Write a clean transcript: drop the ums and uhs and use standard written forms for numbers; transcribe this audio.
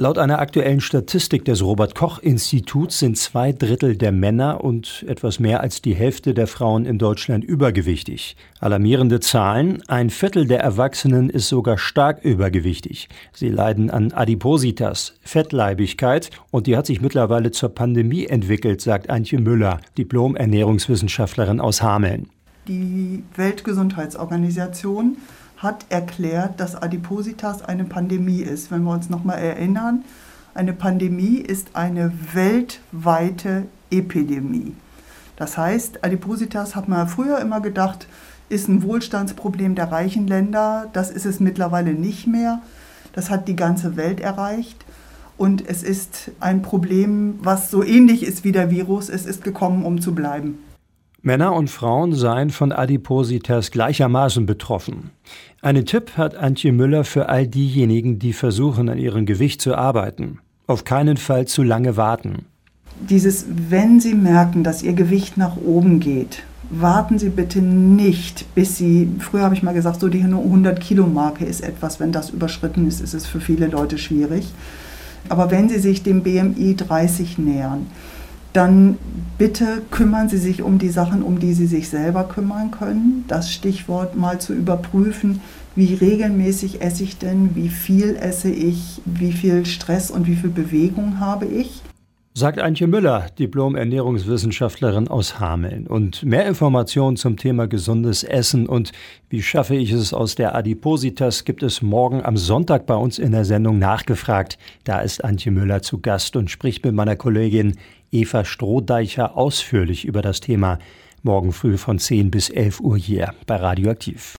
Laut einer aktuellen Statistik des Robert-Koch-Instituts sind 2/3 der Männer und etwas mehr als die Hälfte der Frauen in Deutschland übergewichtig. Alarmierende Zahlen: 1/4 der Erwachsenen ist sogar stark übergewichtig. Sie leiden an Adipositas, Fettleibigkeit, und die hat sich mittlerweile zur Pandemie entwickelt, sagt Antje Müller, Diplom-Ernährungswissenschaftlerin aus Hameln. Die Weltgesundheitsorganisation hat erklärt, dass Adipositas eine Pandemie ist. Wenn wir uns nochmal erinnern, eine Pandemie ist eine weltweite Epidemie. Das heißt, Adipositas hat man früher immer gedacht, ist ein Wohlstandsproblem der reichen Länder. Das ist es mittlerweile nicht mehr. Das hat die ganze Welt erreicht. Und es ist ein Problem, was so ähnlich ist wie der Virus. Es ist gekommen, um zu bleiben. Männer und Frauen seien von Adipositas gleichermaßen betroffen. Einen Tipp hat Antje Müller für all diejenigen, die versuchen, an ihrem Gewicht zu arbeiten. Auf keinen Fall zu lange warten. Wenn Sie merken, dass Ihr Gewicht nach oben geht, warten Sie bitte nicht, bis Sie, früher habe ich mal gesagt, so die 100-Kilo-Marke ist etwas, wenn das überschritten ist, ist es für viele Leute schwierig. Aber wenn Sie sich dem BMI 30 nähern, dann bitte kümmern Sie sich um die Sachen, um die Sie sich selber kümmern können. Das Stichwort mal zu überprüfen, wie regelmäßig esse ich denn, wie viel esse ich, wie viel Stress und wie viel Bewegung habe ich. Sagt Antje Müller, Diplom-Ernährungswissenschaftlerin aus Hameln. Und mehr Informationen zum Thema gesundes Essen und wie schaffe ich es aus der Adipositas gibt es morgen am Sonntag bei uns in der Sendung Nachgefragt. Da ist Antje Müller zu Gast und spricht mit meiner Kollegin Eva Strohdeicher ausführlich über das Thema. Morgen früh von 10 bis 11 Uhr hier bei Radioaktiv.